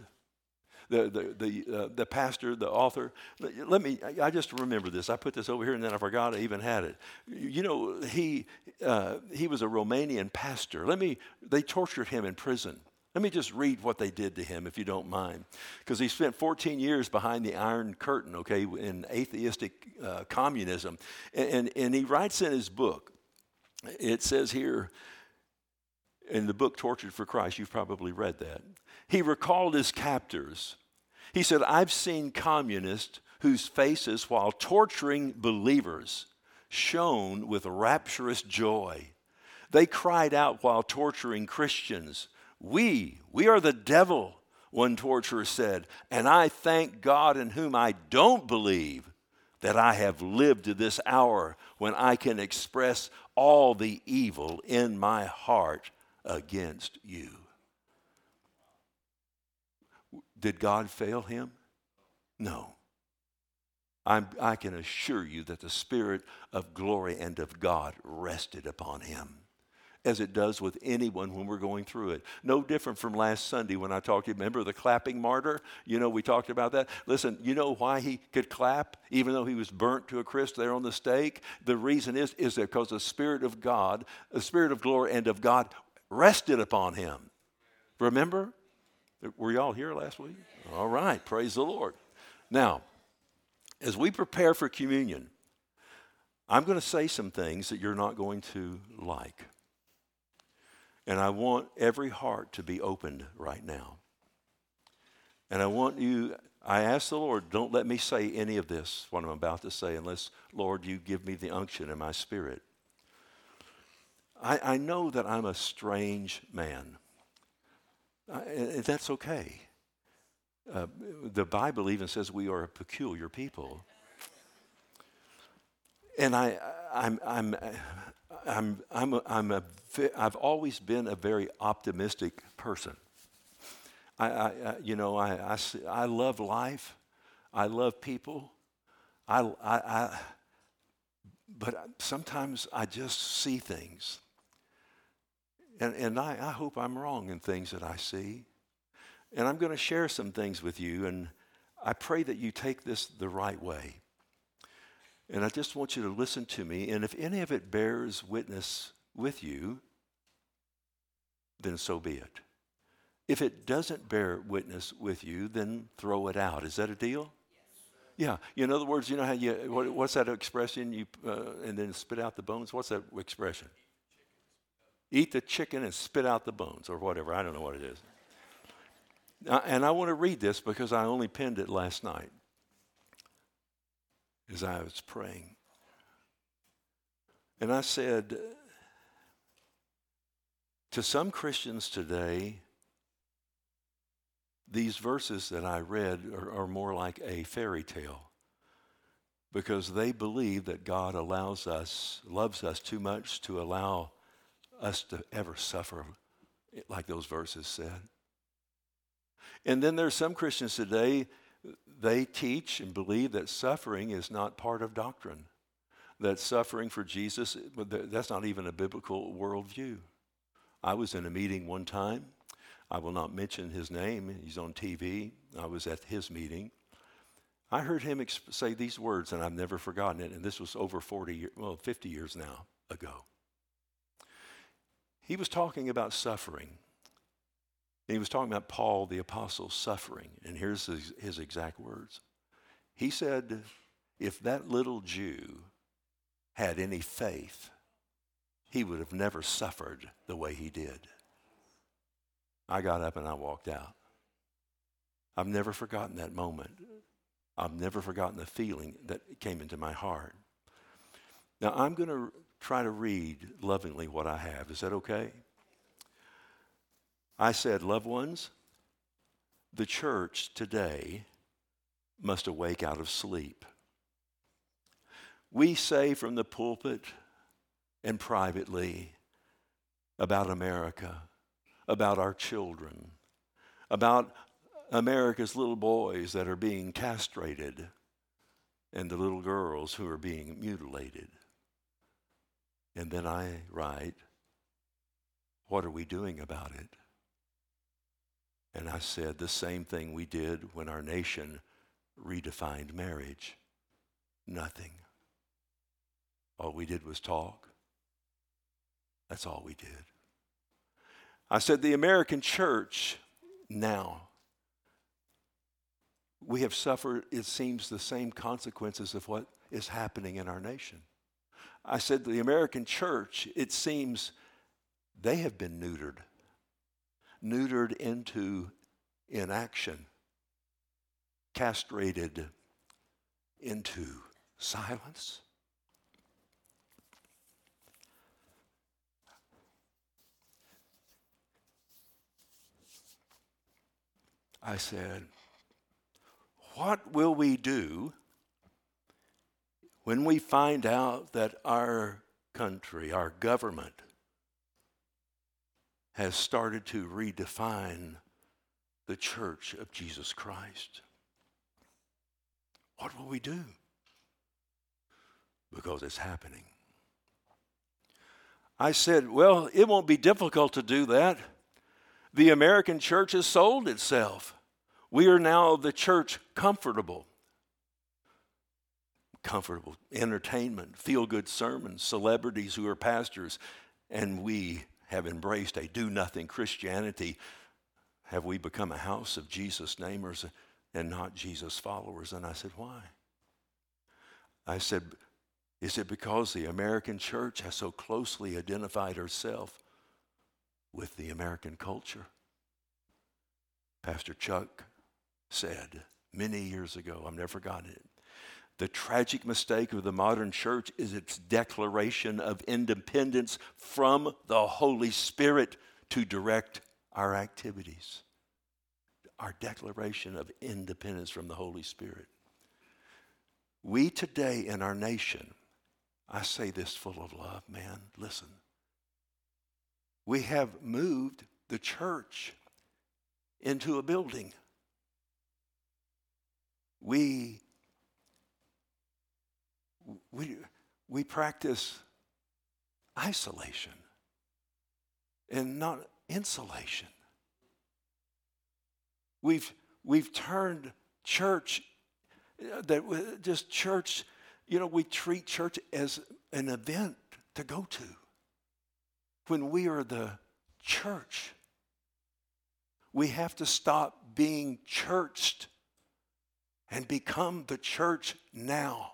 the pastor, the author? I just remember this. I put this over here and then I forgot I even had it. You know, he was a Romanian pastor. They tortured him in prison. Let me just read what they did to him, if you don't mind. Because he spent 14 years behind the Iron Curtain, okay, in atheistic communism. And he writes in his book, it says here, in the book Tortured for Christ, you've probably read that. He recalled his captors. He said, I've seen communists whose faces, while torturing believers, shone with rapturous joy. They cried out while torturing Christians. We are the devil, one torturer said, and I thank God in whom I don't believe that I have lived to this hour when I can express all the evil in my heart against you. Did God fail him? No. I can assure you that the Spirit of glory and of God rested upon him, as it does with anyone when we're going through it. No different from last Sunday when I talked to you. Remember the clapping martyr? You know, we talked about that. Listen, you know why he could clap even though he was burnt to a crisp there on the stake? The reason is because the Spirit of God, the Spirit of glory and of God rested upon him. Remember? Were y'all here last week? All right. Praise the Lord. Now, as we prepare for communion, I'm going to say some things that you're not going to like. And I want every heart to be opened right now. And I ask the Lord, don't let me say any of this, what I'm about to say, unless, Lord, you give me the unction in my spirit. I know that I'm a strange man. That's okay. The Bible even says we are a peculiar people. And I've always been a very optimistic person. I love life. I love people. But sometimes I just see things. And I hope I'm wrong in things that I see. And I'm going to share some things with you, and I pray that you take this the right way. And I just want you to listen to me, and if any of it bears witness with you, then so be it. If it doesn't bear witness with you, then throw it out. Is that a deal? Yes. Yeah. In other words, you know how what's that expression? And then spit out the bones. What's that expression? Eat the chicken and spit out the bones, or whatever. I don't know what it is. And I want to read this because I only penned it last night as I was praying. And I said, to some Christians today, these verses that I read are more like a fairy tale because they believe that God loves us too much to allow us to ever suffer like those verses said. And then there's some Christians today, they teach and believe that suffering is not part of doctrine, that suffering for Jesus, that's not even a biblical worldview. I was in a meeting one time. I will not mention his name. He's on TV. I was at his meeting. I heard him say these words, and I've never forgotten it, and this was over 50 years now ago. He was talking about suffering. He was talking about Paul the Apostle's suffering, and here's his exact words. He said, if that little Jew had any faith, he would have never suffered the way he did. I got up and I walked out. I've never forgotten that moment. I've never forgotten the feeling that came into my heart. Now, I'm going to try to read lovingly what I have. Is that okay? I said, loved ones, the church today must awake out of sleep. We say from the pulpit and privately about America, about our children, about America's little boys that are being castrated and the little girls who are being mutilated. And then I write, what are we doing about it? And I said the same thing we did when our nation redefined marriage. Nothing. All we did was talk. That's all we did. I said the American church now, we have suffered, it seems, the same consequences of what is happening in our nation. I said the American church, it seems they have been neutered into inaction, castrated into silence. I said, what will we do when we find out that our country, our government, has started to redefine the church of Jesus Christ? What will we do? Because it's happening. I said, well, it won't be difficult to do that. The American church has sold itself. We are now the church comfortable entertainment, feel-good sermons, celebrities who are pastors, and we have embraced a do-nothing Christianity. Have we become a house of Jesus namers and not Jesus followers? And I said, why? I said, is it because the American church has so closely identified herself with the American culture? Pastor Chuck said many years ago, I've never forgotten it, the tragic mistake of the modern church is its declaration of independence from the Holy Spirit to direct our activities. Our declaration of independence from the Holy Spirit. We today in our nation I say this full of love, man. Listen. We have moved the church into a building. We practice isolation and not insulation. We've turned church, we treat church as an event to go to. When we are the church, we have to stop being churched and become the church now.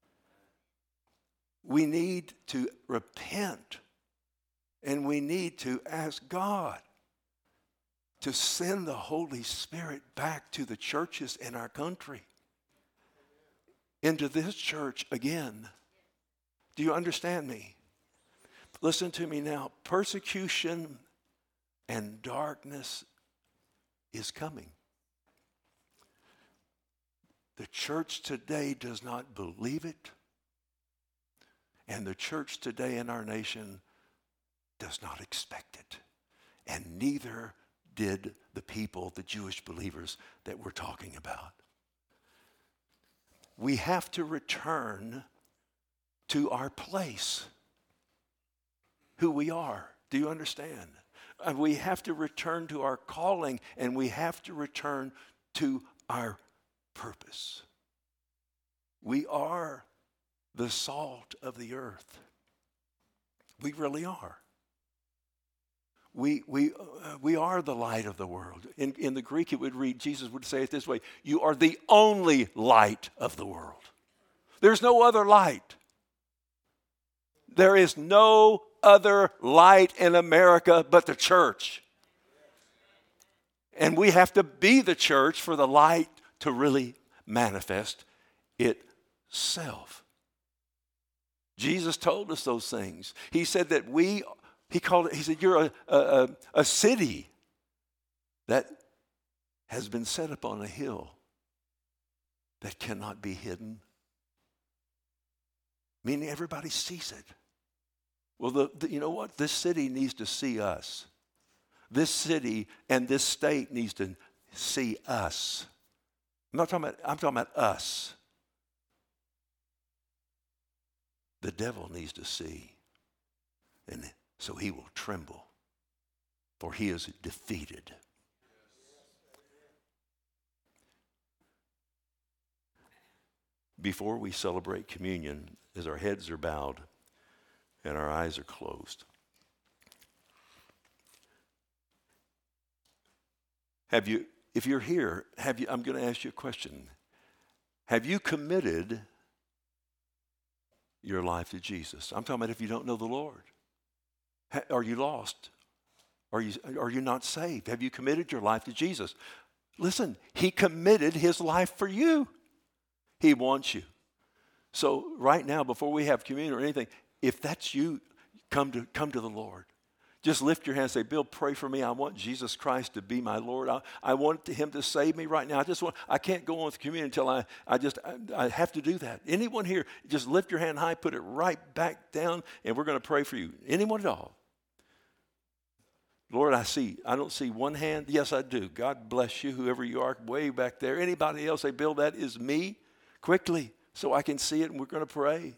We need to repent, and we need to ask God to send the Holy Spirit back to the churches in our country, into this church again. Do you understand me? Listen to me now. Persecution and darkness is coming. The church today does not believe it, and the church today in our nation does not expect it. And neither did the people, the Jewish believers that we're talking about. We have to return to our place, who we are. Do you understand? We have to return to our calling, and we have to return to our purpose. We are the salt of the earth. We really are. We are the light of the world. In the Greek, it would read, Jesus would say it this way: you are the only light of the world. There's no other light. There is no other light in America but the church. And we have to be the church for the light to really manifest itself. Jesus told us those things. He said that he said, you're a city that has been set upon a hill that cannot be hidden. Meaning everybody sees it. Well, you know what? This city needs to see us. This city and this state needs to see us. I'm talking about us. The devil needs to see. And so he will tremble, for he is defeated. Before we celebrate communion, as our heads are bowed and our eyes are closed, if you're here, I'm going to ask you a question. Have you committed your life to Jesus? I'm talking about if you don't know the Lord. Are you lost? Are you not saved? Have you committed your life to Jesus? Listen, he committed his life for you. He wants you. So right now, before we have communion or anything, if that's you, come to the Lord. Just lift your hand and say, Bill, pray for me. I want Jesus Christ to be my Lord. I want him to save me right now. I can't go on with communion until I have to do that. Anyone here, just lift your hand high, put it right back down, and we're going to pray for you. Anyone at all? Lord, I don't see one hand. Yes, I do. God bless you, whoever you are, way back there. Anybody else say, Bill, that is me? Quickly, so I can see it, and we're going to pray.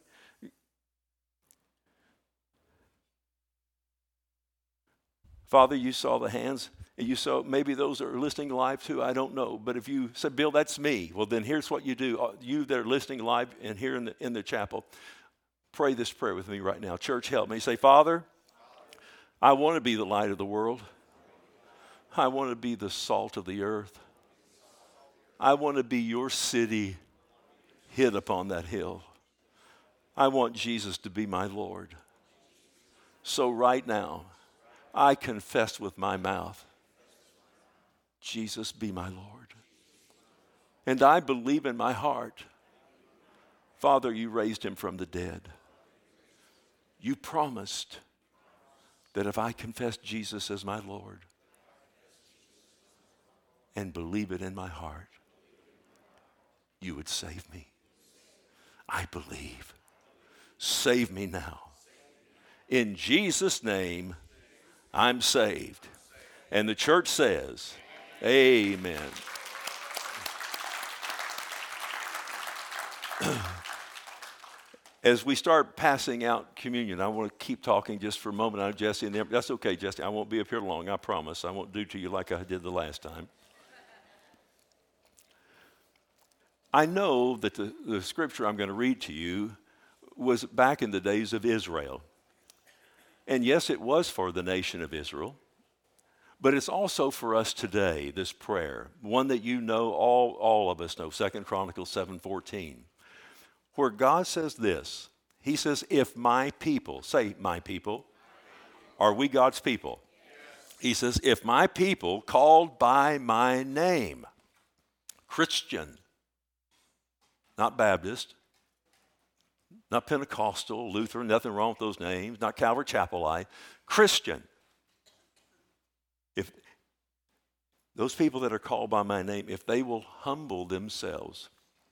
Father, you saw the hands, and you saw maybe those that are listening live too, I don't know. But if you said, Bill, that's me, well, then here's what you do. You that are listening live and here in the chapel, pray this prayer with me right now. Church, help me. Say, Father, I want to be the light of the world. I want to be the salt of the earth. I want to be your city hid upon that hill. I want Jesus to be my Lord. So right now, I confess with my mouth, Jesus be my Lord. And I believe in my heart, Father, you raised him from the dead. You promised that if I confess Jesus as my Lord and believe it in my heart, you would save me. I believe. save me now. In Jesus' name, I'm saved. And the church says, amen. As we start passing out communion, I want to keep talking just for a moment on Jesse and them. That's okay, Jesse. I won't be up here long, I promise. I won't do to you like I did the last time. I know that the scripture I'm going to read to you was back in the days of Israel. And yes, it was for the nation of Israel. But it's also for us today, this prayer, one that you know, all of us know, 2 Chronicles 7:14, where God says this. He says, if my people, say my people, are we God's people? Yes. He says, if my people called by my name, Christian, not Baptist, not Pentecostal, Lutheran, nothing wrong with those names, not Calvary Chapelite, Christian. If those people that are called by my name, if they will humble themselves,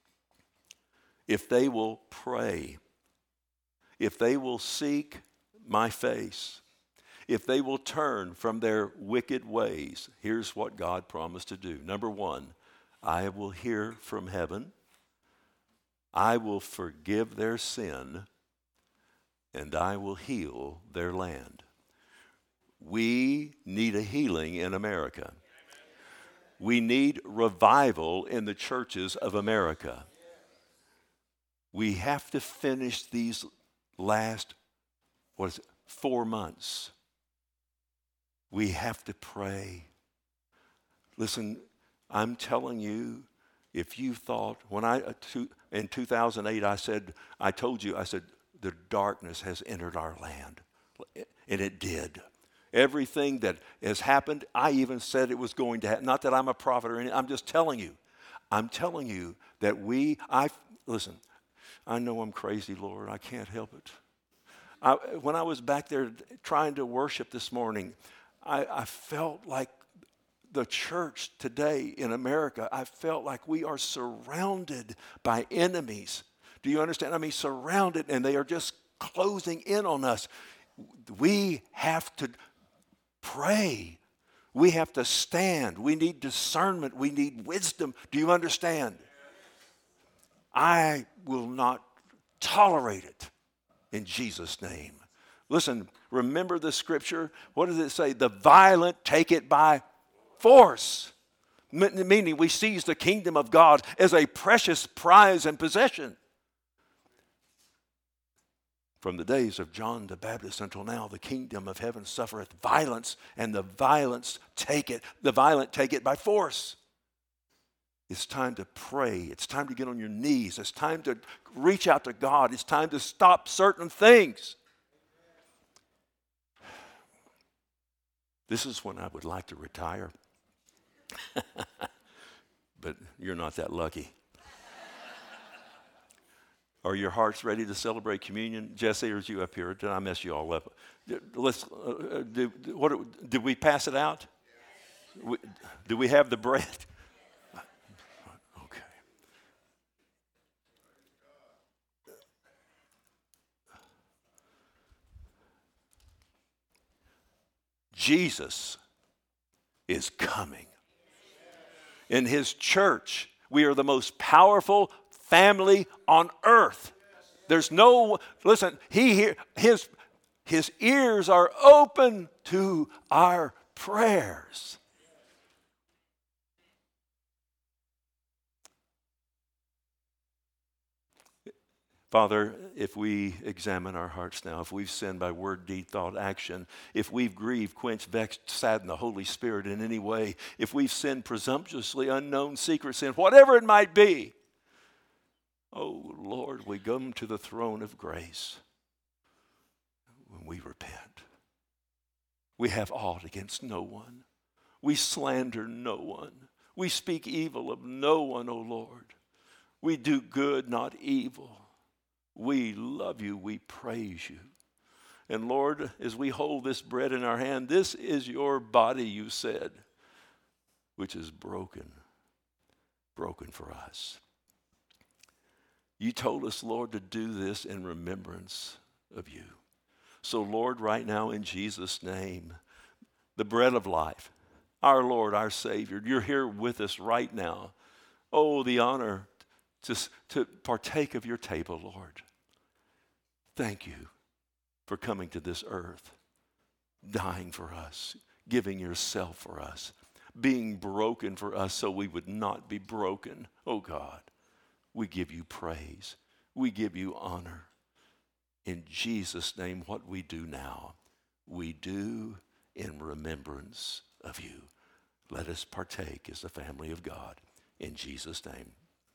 if they will pray, if they will seek my face, if they will turn from their wicked ways, here's what God promised to do. Number one, I will hear from heaven, I will forgive their sin, and I will heal their land. We need a healing in America. We need revival in the churches of America. We have to finish these last, 4 months. We have to pray. Listen, I'm telling you, if you thought, in 2008, I told you, the darkness has entered our land. And it did. Everything that has happened, I even said it was going to happen. Not that I'm a prophet or anything. I'm just telling you. I'm telling you that listen, I know I'm crazy, Lord. I can't help it. When I was back there trying to worship this morning, I felt like the church today in America, I felt like we are surrounded by enemies. Do you understand? I mean, surrounded, and they are just closing in on us. We have to pray. We have to stand. We need discernment. We need wisdom. Do you understand? I will not tolerate it in Jesus' name. Listen, remember the scripture. What does it say? The violent take it by force. Meaning we seize the kingdom of God as a precious prize and possession. From the days of John the Baptist until now, the kingdom of heaven suffereth violence, and the violent take it by force. It's time to pray. It's time to get on your knees. It's time to reach out to God. It's time to stop certain things. This is when I would like to retire. But you're not that lucky. Are your hearts ready to celebrate communion? Jesse, or is you up here? Did I mess you all up? Did we pass it out? Do we have the bread? Okay. Jesus is coming. In his church, we are the most powerful family on earth. There's listen, his ears are open to our prayers. Father, if we examine our hearts now, if we've sinned by word, deed, thought, action, if we've grieved, quenched, vexed, saddened the Holy Spirit in any way, if we've sinned presumptuously, unknown, secret sin, whatever it might be, oh, Lord, we come to the throne of grace when we repent. We have aught against no one. We slander no one. We speak evil of no one, O Lord. We do good, not evil. We love you. We praise you. And Lord, as we hold this bread in our hand, this is your body, you said, which is broken for us. You told us, Lord, to do this in remembrance of you. So, Lord, right now in Jesus' name, the bread of life, our Lord, our Savior, you're here with us right now. Oh, the honor to partake of your table, Lord. Thank you for coming to this earth, dying for us, giving yourself for us, being broken for us so we would not be broken. Oh God, we give you praise. We give you honor. In Jesus' name, what we do now, we do in remembrance of you. Let us partake as the family of God. In Jesus' name.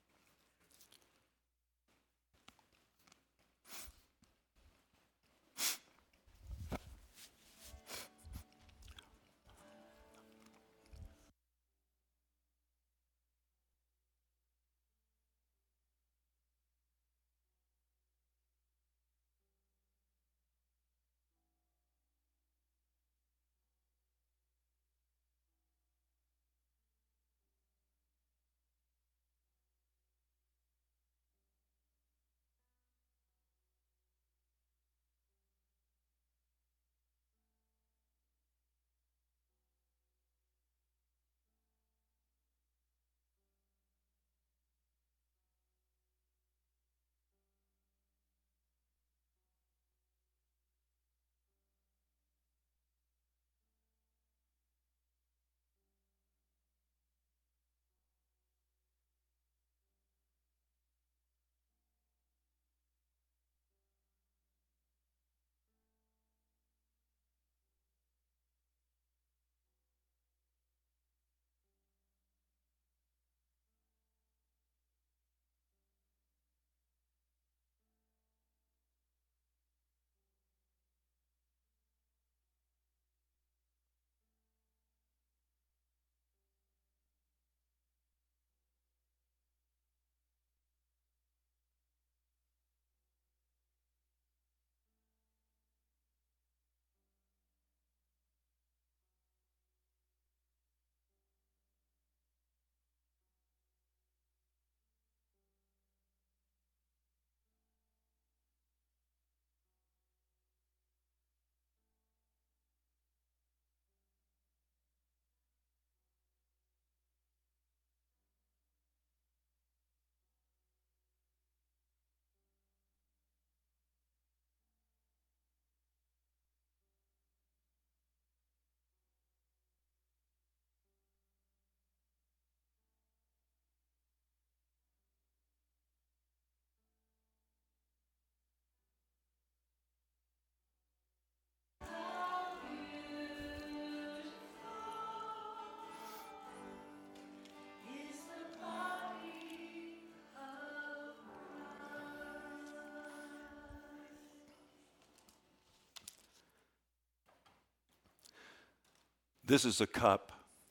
This is a cup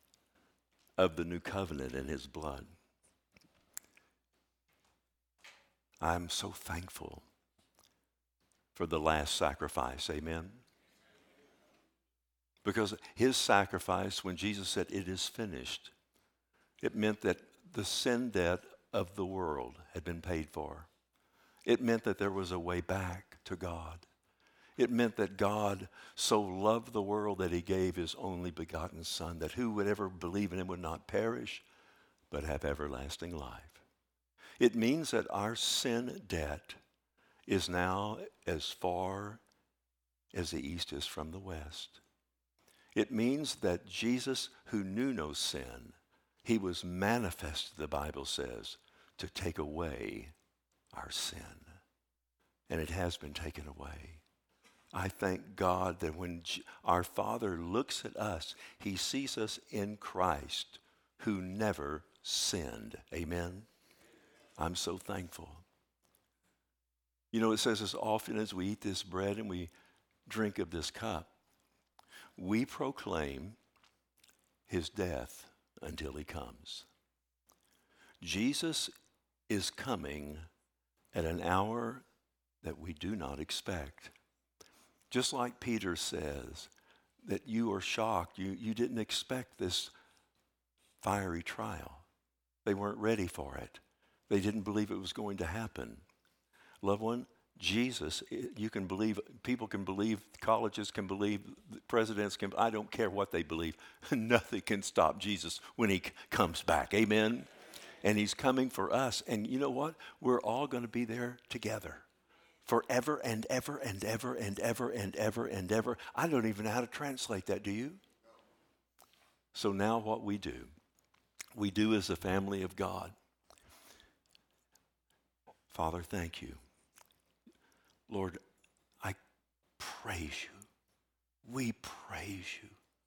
of the new covenant in his blood. I'm so thankful for the last sacrifice. Amen. Because his sacrifice, when Jesus said, "It is finished," it meant that the sin debt of the world had been paid for. It meant that there was a way back to God. It meant that God so loved the world that he gave his only begotten Son, that who would ever believe in him would not perish, but have everlasting life. It means that our sin debt is now as far as the east is from the west. It means that Jesus, who knew no sin, he was manifested, the Bible says, to take away our sin. And it has been taken away. I thank God that when our Father looks at us, he sees us in Christ, who never sinned. Amen? I'm so thankful. You know, it says as often as we eat this bread and we drink of this cup, we proclaim his death until he comes. Jesus is coming at an hour that we do not expect. Just like Peter says, that you are shocked. You didn't expect this fiery trial. They weren't ready for it. They didn't believe it was going to happen. Loved one, Jesus, you can believe, people can believe, colleges can believe, presidents can, I don't care what they believe. Nothing can stop Jesus when he comes back. Amen? And he's coming for us. And you know what? We're all going to be there together. Forever and ever and ever and ever and ever and ever. I don't even know how to translate that, do you? So now what we do as a family of God. Father, thank you. Lord, I praise you. We praise you.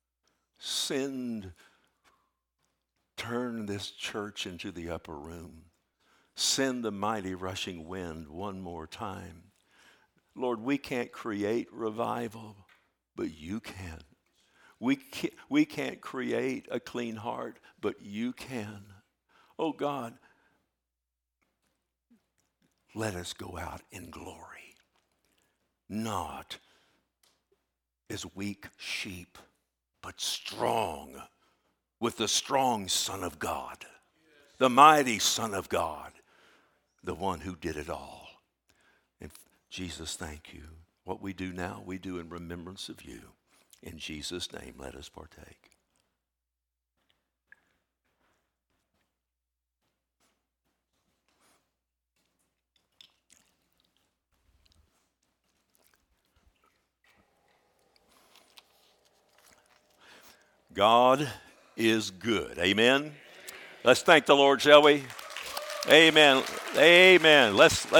Turn this church into the upper room. Send the mighty rushing wind one more time. Lord, we can't create revival, but you can. We can't create a clean heart, but you can. Oh God, let us go out in glory, not as weak sheep, but strong with the strong Son of God, the mighty Son of God, the one who did it all. And Jesus, thank you. What we do now, we do in remembrance of you. In Jesus' name, let us partake. God is good. Amen. Let's thank the Lord, shall we? Amen. Amen. Let's